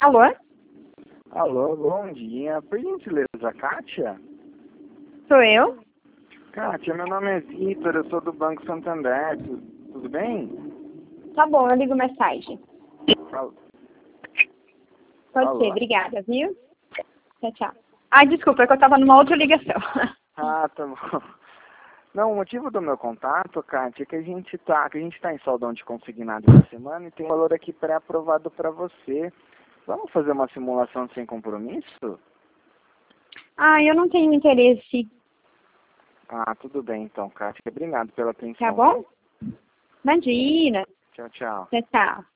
Alô? Alô, bom dia. Por gentileza, Kátia? Sou eu? Kátia, meu nome é Vitor, eu sou do Banco Santander. Tudo bem? Tá bom, eu ligo mais tarde. Alô? Pode Alô? ser, obrigada, viu? Tchau, tchau. Ai, desculpa, é que eu tava numa outra ligação. Ah, tá bom. Não, o motivo do meu contato, Kátia, é que a gente tá em saldão de consignado essa semana e tem um valor aqui pré-aprovado para você. Vamos fazer uma simulação sem compromisso? Ai, eu não tenho interesse, Ah, tudo bem então, Kátia. Obrigado pela tá atenção. bom? Imagina. Tchau, tchau. Tchau, tchau.